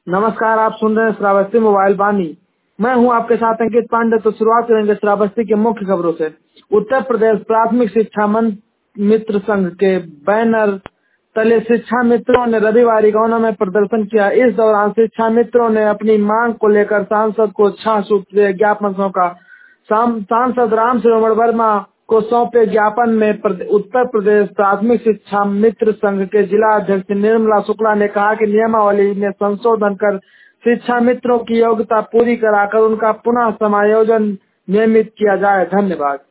नमस्कार, आप सुन रहे हैं श्रावस्ती मोबाइल वाणी। मैं हूं आपके साथ अंकित पांडे। तो शुरुआत करेंगे श्रावस्ती के मुख्य खबरों से। उत्तर प्रदेश प्राथमिक शिक्षा मित्र संघ के बैनर तले शिक्षा मित्रों ने रविवार इगौना में प्रदर्शन किया। इस दौरान शिक्षा मित्रों ने अपनी मांग को लेकर सांसद को 6 सूत्रीय ज्ञापन सौंपा। सांसद राम श्रवण वर्मा को सौंपे ज्ञापन में उत्तर प्रदेश प्राथमिक शिक्षा मित्र संघ के जिला अध्यक्ष निर्मला शुक्ला ने कहा कि नियमावली में संशोधन कर शिक्षा मित्रों की योग्यता पूरी कराकर उनका पुनः समायोजन नियमित किया जाए। धन्यवाद।